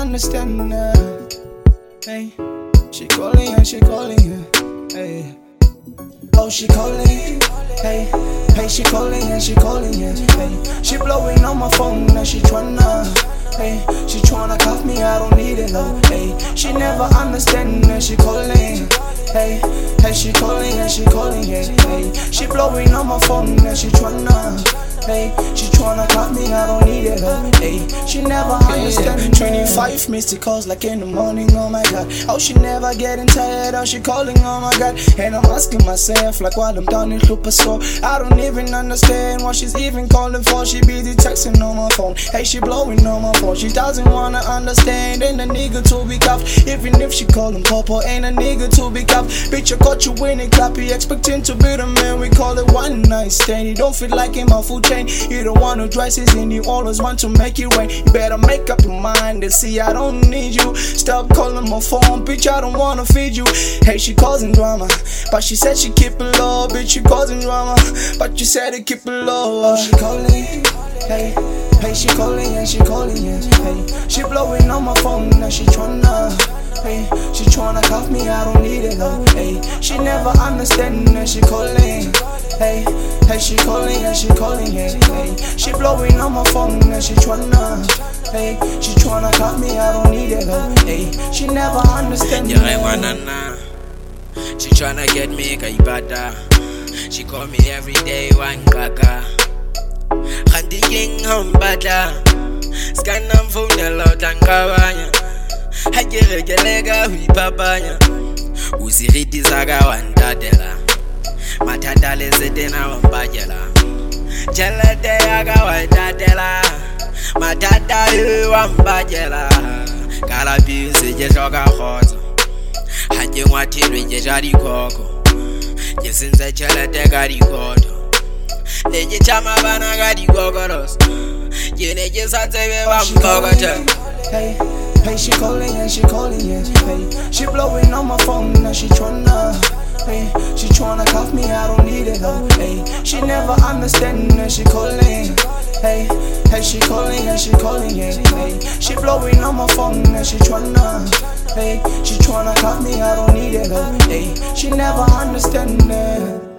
understand that. Hey, she calling and she calling, yeah. Hey, oh she calling, hey, hey she calling and she calling, yeah. Hey, she blowing on my phone and she tryna, hey, she tryna cuff me, I don't need it, oh. Hey, she never understand and she calling, hey, hey she calling and she calling, yeah. Hey, she blowing on my phone and she tryna, hey, she tryna cuff me, I don't need it, oh. Hey, she never understand. 25 missed calls like in the morning, oh my god. Oh, she never getting tired, oh she calling, oh my god. And I'm asking myself like while I'm down in Super Store, I don't even understand what she's even calling for. She busy texting on my phone, hey she blowing on my phone. She doesn't wanna understand, ain't a nigga to be cuffed. Even if she call him Popo, ain't a nigga to be cuffed. Bitch, I caught you in a clappy, expecting to be the man. We call it one night stand. You don't feel like in my food chain. You don't want no dresses and you always want to make it rain. You better make up your mind and see I don't need you. Stop calling my phone, bitch, I don't wanna feed you. Hey, she causing drama, but she said she keep it low. Bitch, you causing drama, but you said to keep it low. Oh, she calling, hey, hey, she calling and she calling, yeah. Hey, she blowing on my phone and she tryna, hey, she tryna cuff me, I don't need it, oh. Hey, she never understand and she calling, hey, hey, she calling and she calling, yeah. Hey, she blowing on my phone and she tryna, hey, she tryna cuff me, I don't need it, oh. Hey, she never understand. She tryna get me kaibata. She call me every day one kaka. Handy king humbata. Scanam phone a lot and kawanya. Hakiregelega hui papanya. Usiriti saga wantadela. Matadale setena wambajela. Jalade yaga wantadela. Matata wambajela. Kalabi seje shoga khoza. Haje ngwathilwe nje jari khokho. Yesenza chalate gari khodo. Neje chama bana gari gogoros. Yene je satsebe bambogota. Hey, hey, she calling and she calling, yeah. Hey, she blowing on my phone and she tryna, hey, she tryna cuff me, I don't need it, oh. Hey, she never understand and she calling, hey, hey, she calling and she calling, yeah. Hey, she blowing on my phone and she tryna, hey, she tryna cuff me, I don't need it, oh. Hey, she never understand it.